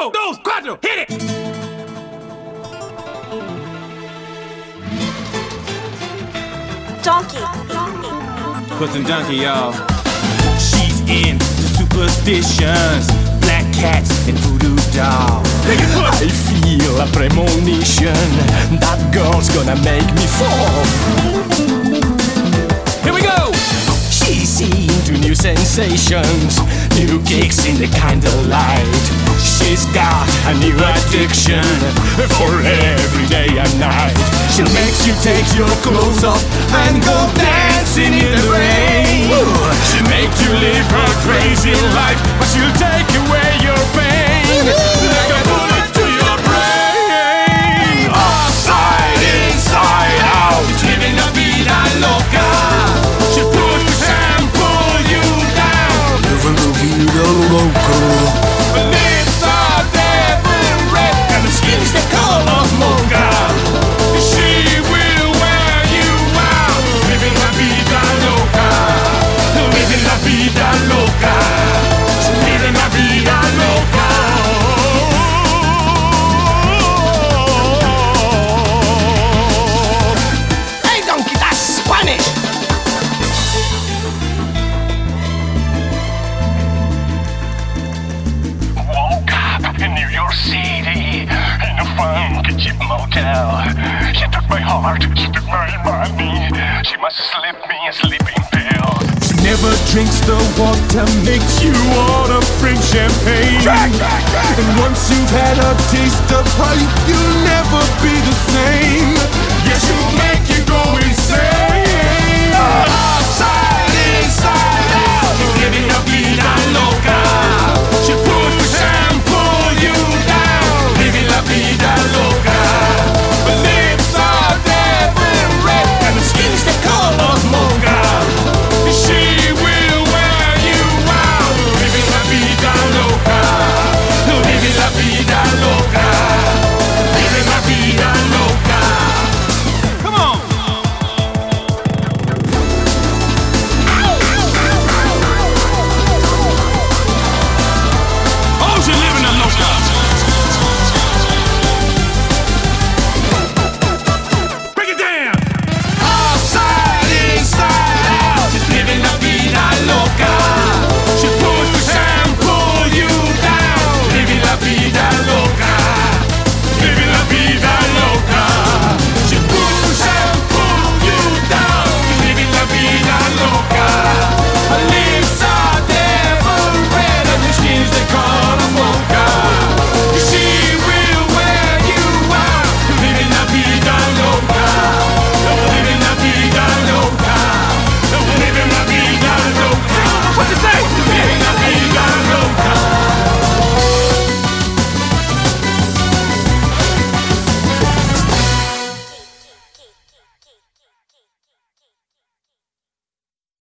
Uno, dos, cuatro, hit it! Donkey. Put some donkey, y'all. She's into superstitions, black cats and voodoo dolls. I feel a premonition that girl's gonna make me fall. Here we go! She's into new sensations, new kicks in the candlelight. She's got a new addiction for every day and night. She'll make you take your clothes off and go dancing in the rain. She'll make you live her crazy life, but she'll take away your pain like a bullet to your brain. Upside, inside out, living la vida loca. She'll push and pull you down. Living la vida loca. Lips are devil red and the skin's the color of mocha. She will wear you out. Living la vida loca. Living la vida loca. Living la vida loca. Hey, donkey, that's Spanish. Woke up in New York City in a funky cheap motel. She took my heart, she took my money. She must slip me a sleeping pill. She never drinks the water, makes you wanna drink champagne. And once you've had a taste of her, you'll never be the same. Yeah, she'll make you go insane.